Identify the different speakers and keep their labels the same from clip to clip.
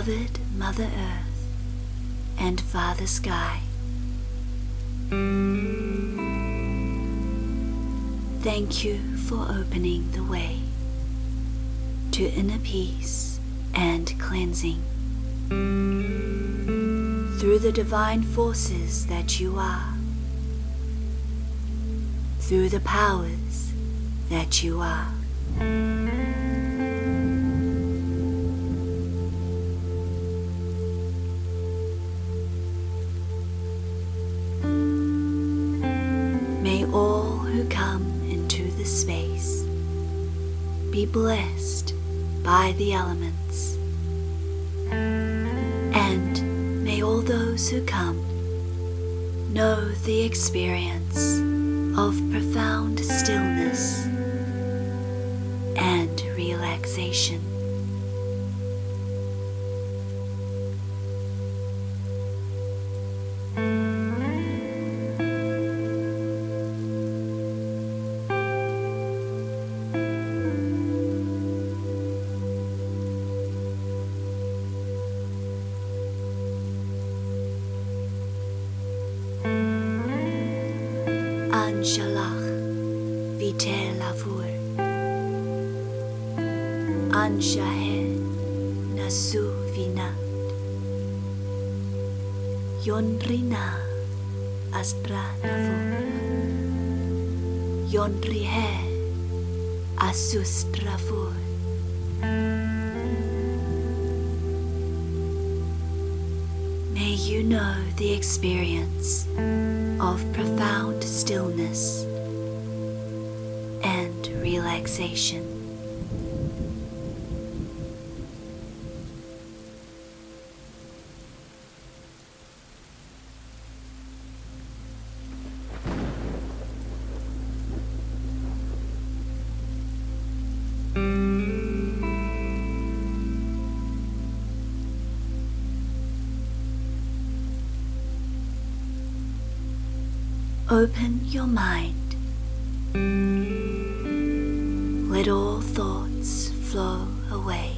Speaker 1: Beloved Mother Earth and Father Sky, thank you for opening the way to inner peace and cleansing through the divine forces that you are, through the powers that you are. May all who come into this space be blessed by the elements, and may all those who come know the experience of profound stillness and relaxation. Anshalach Vitel Avur Anshahe Nasu Vinat Yonrina Aspra Navur Yonrihe Asustrafur. May you know the experience of profound stillness and relaxation. Open your mind. Let all thoughts flow away.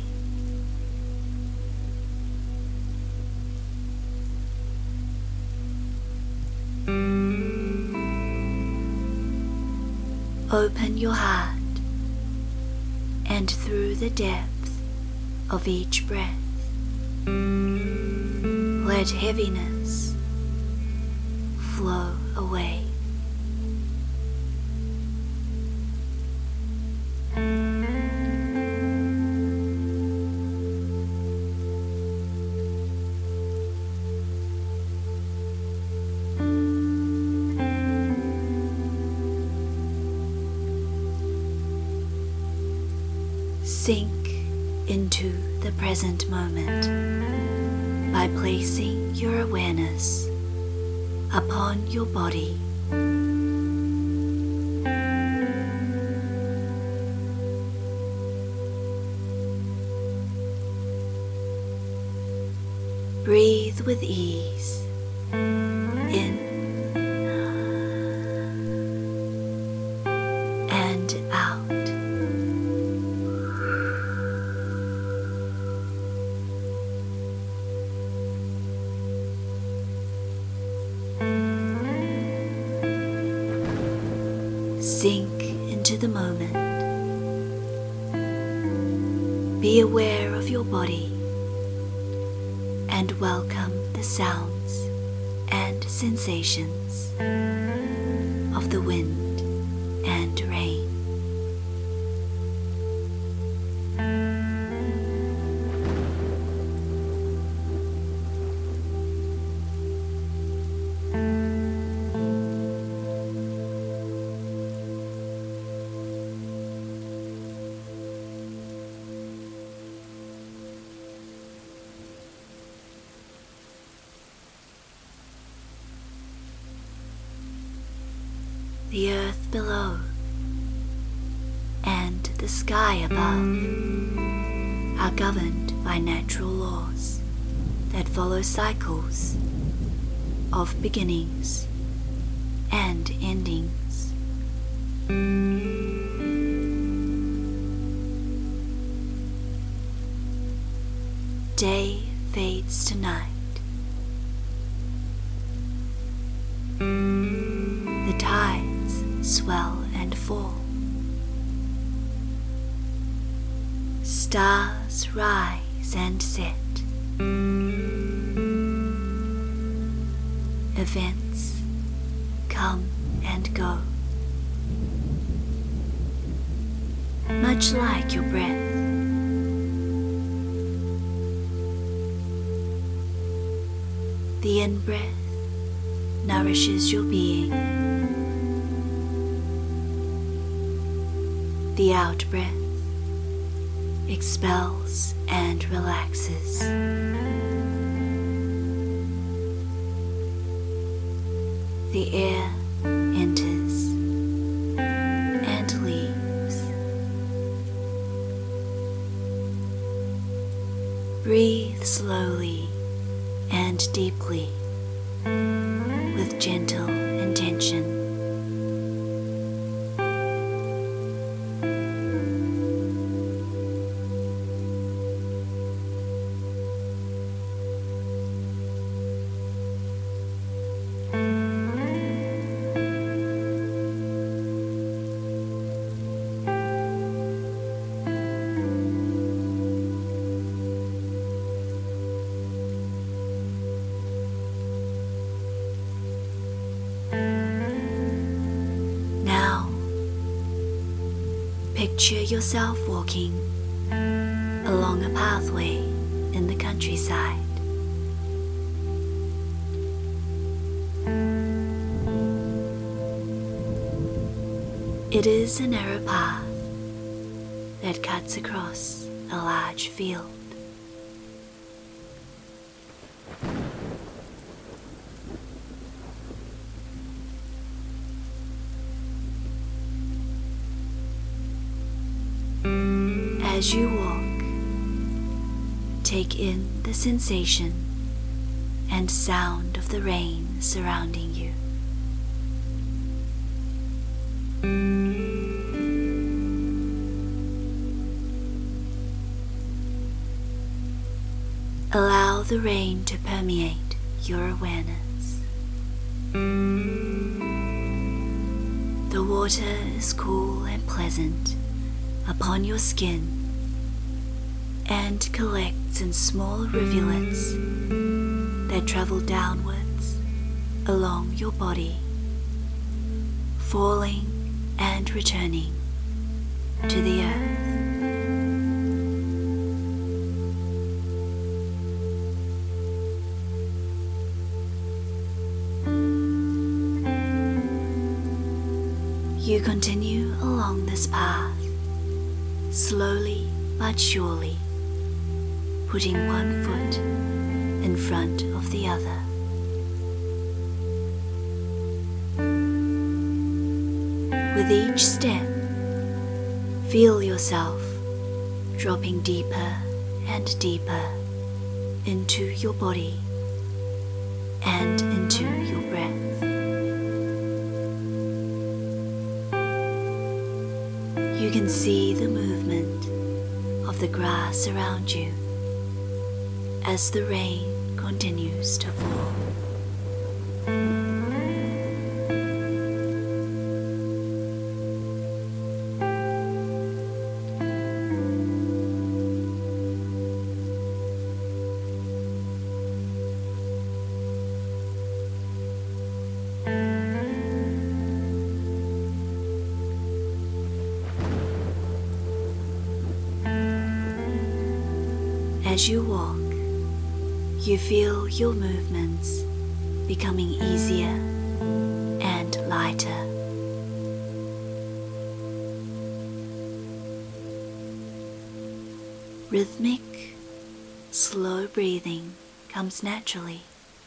Speaker 1: Open your heart, and through the depth of each breath, let heaviness flow away. Sink into the present moment by placing your awareness upon your body. Breathe with ease in and out. Sink into the moment. Be aware of your body and welcome the sounds and sensations of the wind and rain. The earth below and the sky above are governed by natural laws that follow cycles of beginnings and endings. Day fades to night. The tides swell and fall. Stars rise and set. Events come and go, much like your breath. The in-breath nourishes your being. The out-breath expels and relaxes. The air enters and leaves. Breathe slowly and deeply with gentle intention. Picture yourself walking along a pathway in the countryside. It is a narrow path that cuts across a large field. As you walk, take in the sensation and sound of the rain surrounding you. Allow the rain to permeate your awareness. The water is cool and pleasant upon your skin and collects in small rivulets that travel downwards along your body, falling and returning to the earth. You continue along this path, slowly but surely, putting one foot in front of the other. With each step, feel yourself dropping deeper and deeper into your body and into your breath. You can see the movement of the grass around you as the rain continues to fall. As you walk, you feel your movements becoming easier and lighter. Rhythmic, slow breathing comes naturally,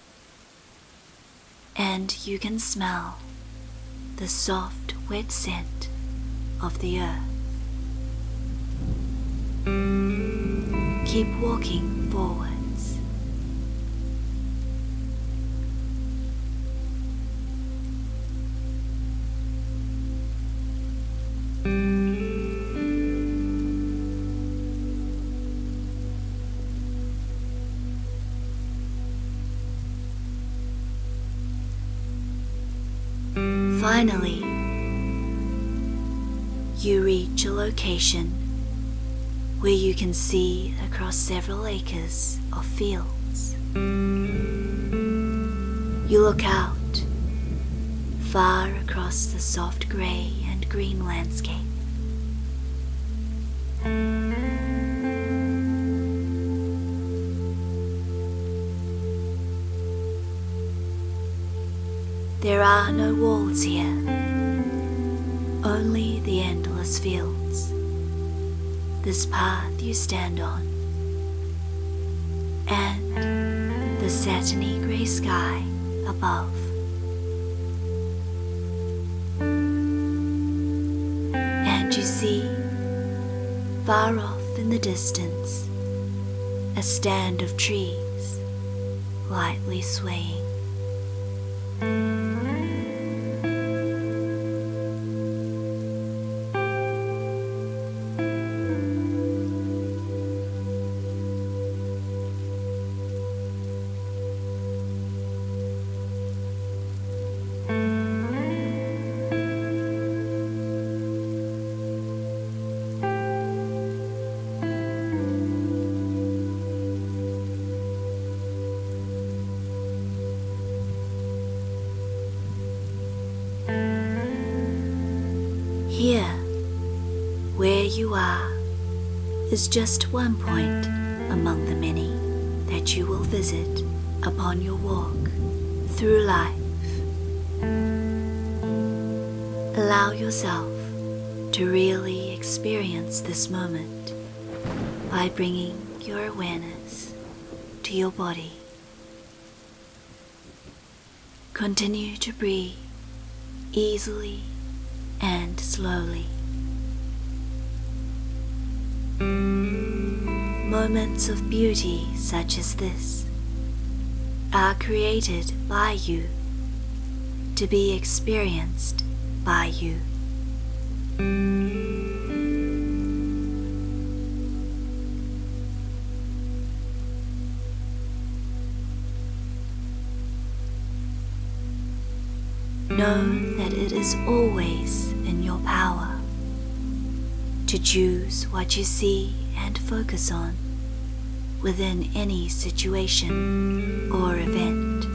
Speaker 1: and you can smell the soft, wet scent of the earth. Keep walking forwards. Finally, you reach a location where you can see across several acres of fields. You look out far across the soft grey and green landscape. There are no walls here, only the endless fields, this path you stand on, and the satiny grey sky above. And you see, far off in the distance, a stand of trees lightly swaying. Here, where you are, is just one point among the many that you will visit upon your walk through life. Allow yourself to really experience this moment by bringing your awareness to your body. Continue to breathe easily and slowly. Moments of beauty such as this are created by you, to be experienced by you. Know that it is always in your power to choose what you see and focus on within any situation or event.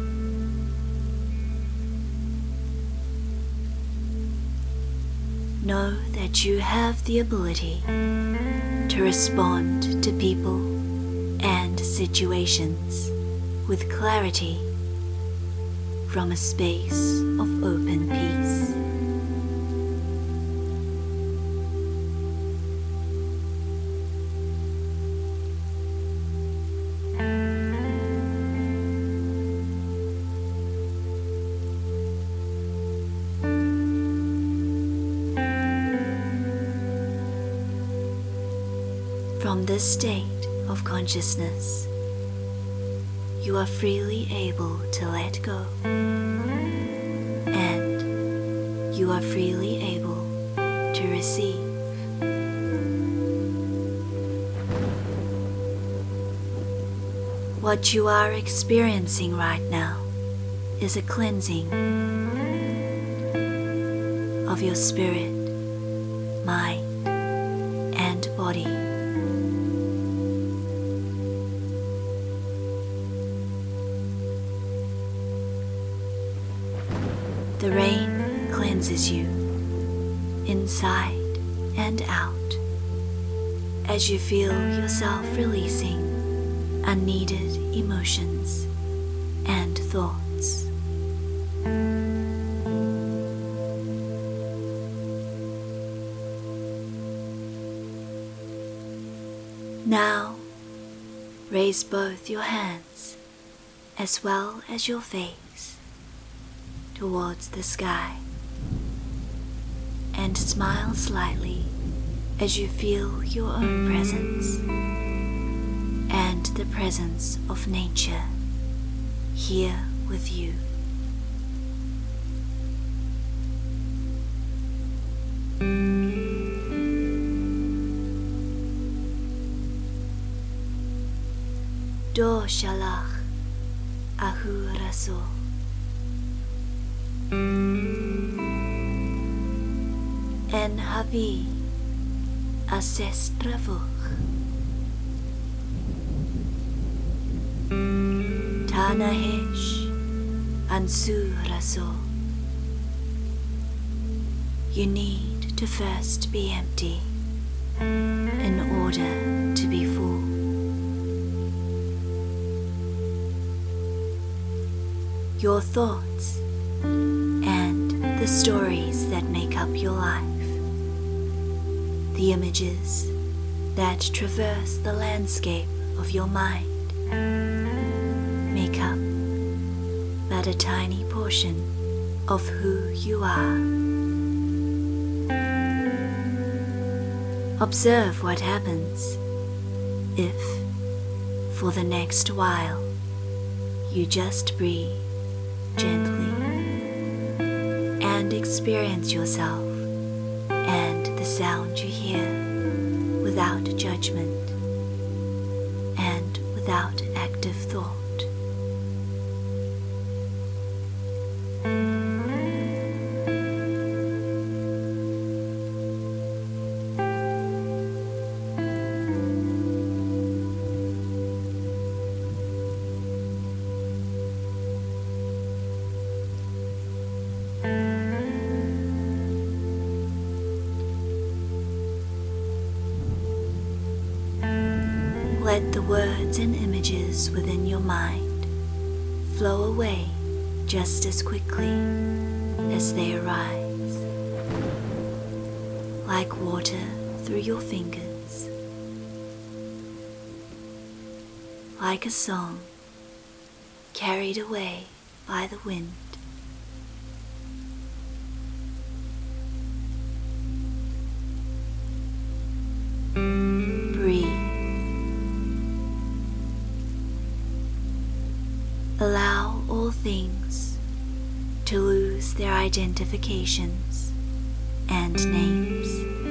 Speaker 1: Know that you have the ability to respond to people and situations with clarity from a space of open peace. From this state of consciousness, you are freely able to let go, and you are freely able to receive. What you are experiencing right now is a cleansing of your spirit, mind, and body. The rain cleanses you inside and out as you feel yourself releasing unneeded emotions and thoughts. Now, raise both your hands as well as your face towards the sky and smile slightly as you feel your own presence and the presence of nature here with you. Do Shalach Ahu Rasul. en havi asestravuch Tanahesh ansuraso. You need to first be empty in order to be full. Your thoughts and the stories that make up your life, the images that traverse the landscape of your mind, make up but a tiny portion of who you are. Observe what happens if, for the next while, you just breathe gently and experience yourself and the sound you hear without judgment and without active thought. Let the words and images within your mind flow away just as quickly as they arise, like water through your fingers, like a song carried away by the wind. Allow all things to lose their identifications and names.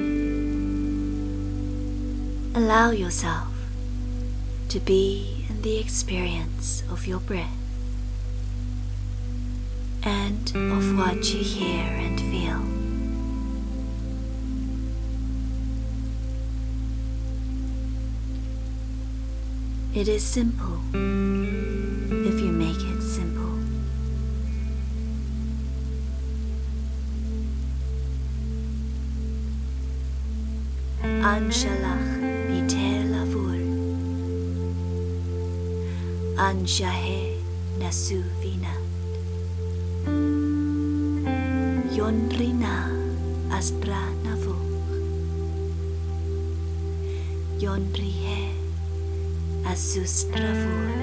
Speaker 1: Allow yourself to be in the experience of your breath and of what you hear and feel. It is simple if you make it simple. Anshalach bitel avur, anshahe nasu vinat, yonrina astra navuch, yonrihe asustravur.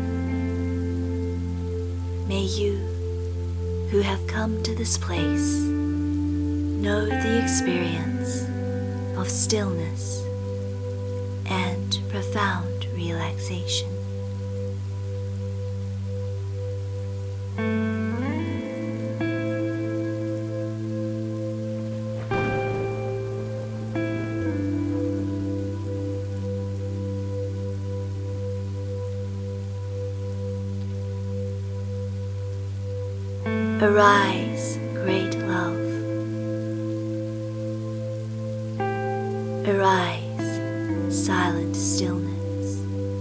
Speaker 1: May you, who have come to this place, know the experience of stillness and profound relaxation. Arise, great love. Arise, silent stillness.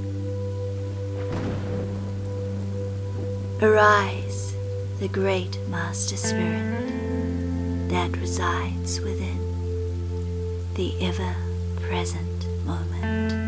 Speaker 1: Arise, the great Master Spirit that resides within the ever-present moment.